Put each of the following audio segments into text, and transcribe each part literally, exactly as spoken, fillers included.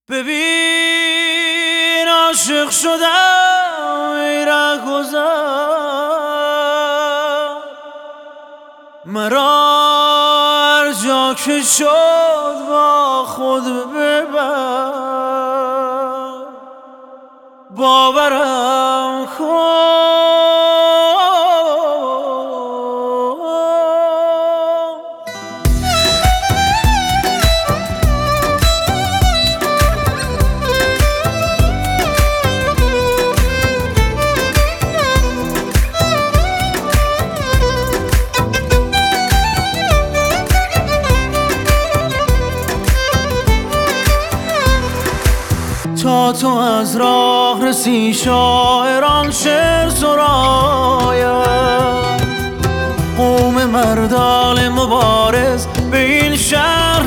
ببین عاشق شدم ای رهگذر، مرا هر جا که شد با خود ببر، باورم کن تا تو از راه رسی شاعران شعر سراید، قوم مردان مبارز به این شهر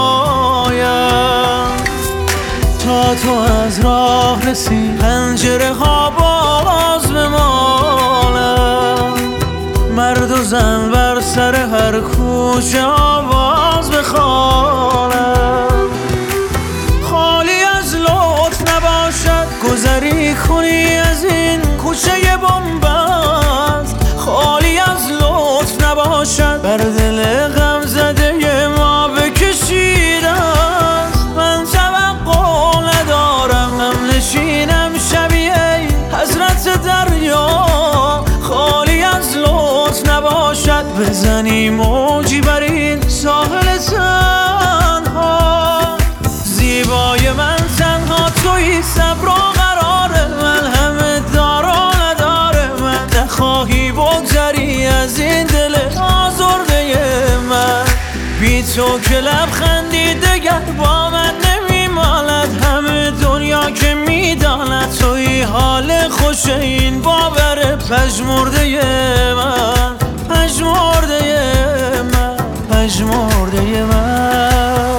بیاید. تا تو از راه رسی پنجره ها باز بمالد، مرد و زن بر سر هر کوچه آواز بخوانند. گذری کنی از این کوچه بنبست، خالی از لطف نباشد، بر دل غم زده ما بکشیده است. من توقع ندارم هم نشینم شبیه حضرت دریا، خالی از لطف نباشد، بزنی موجی بر این ساحل تنها. زیبای من تنها تویی، صبر و قرار من همه دار و نداره من، نخواهی بگذری از این دل آزرده من. بی تو که لبخندی دگر با من نمیمالد، همه دنیا که میداند تویی حال خوش این باور پژمرده من، پژمرده من، پژمرده من.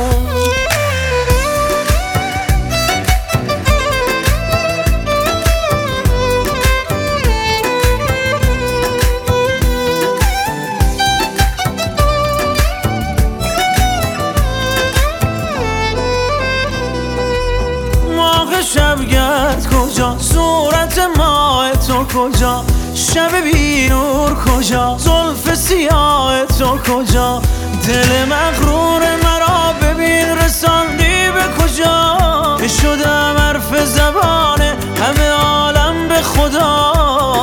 شبگرد کجا، صورت ماه تو کجا، شب بی نور کجا، زلف سیاه تو کجا، دل مغرور مرا ببین رساندی به کجا. شدم حرف زبان همه عالم به خدا.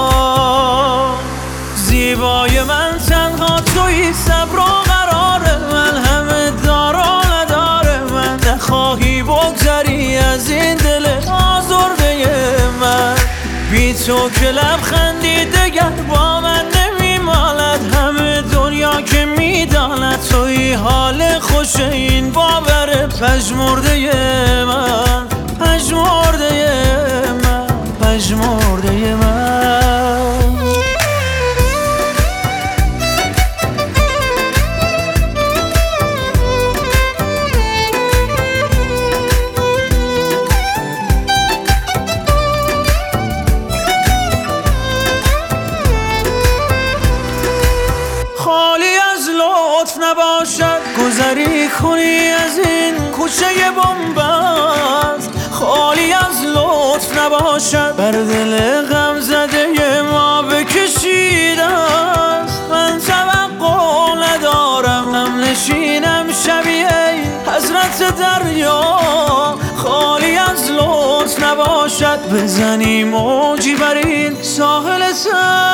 زیبای من تنها تویی، صبر و قرار من همه دار و نداره من، نخواهی بگذری از این دل آزرده من. بی تو که لبخندی دگر با من نمیمالد، همه دنیا که میداند تویی حال خوش این باور پژمرده من، پژمرده من، پژمرده من. نباشد گذری کنی از این کوچه بنبست، خالی از لطف نباشد، بر دل غم زده ما بکشیده است. من توقع ندارم هم نشینم شبیه حضرت دریا، خالی از لطف نباشد، بزنی موجی بر این ساحل تنها.